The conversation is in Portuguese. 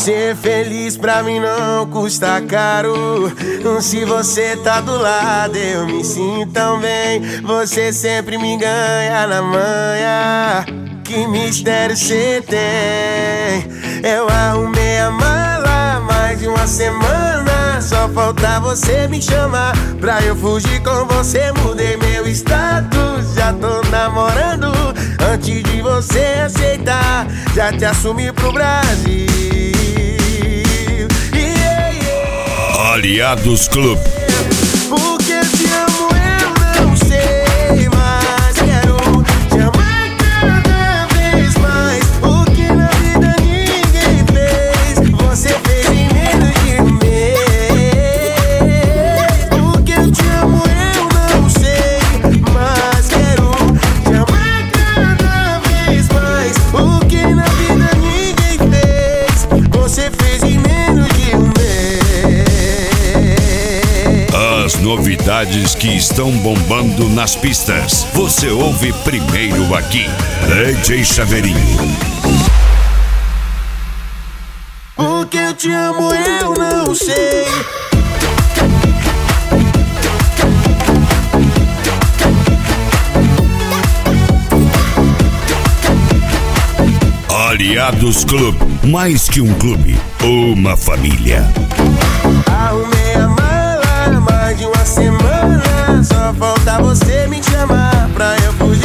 Ser feliz pra mim não custa caro. Se você tá do lado eu me sinto tão bem. Você sempre me ganha na manha. Que mistério cê tem. Eu arrumei a mala mais de uma semana. Só falta você me chamar pra eu fugir com você. Mudei meu status, já tô namorando. Antes de você aceitar, já te assumi pro Brasil. Aliados Clube. Porque eu te amo, eu não sei, mas quero te amar cada vez mais. O que na vida ninguém fez, você fez em menos de um mês. Porque eu te amo, eu não sei, mas quero te amar cada vez mais. O que na vida ninguém fez, você fez em menos de um mês. As novidades que estão bombando nas pistas, você ouve primeiro aqui. DJ Chaveirinho. Porque eu te amo, eu não sei. Aliados Clube, mais que um clube, uma família. Arrumei a mala mais de uma semana. Só falta você me chamar pra eu fugir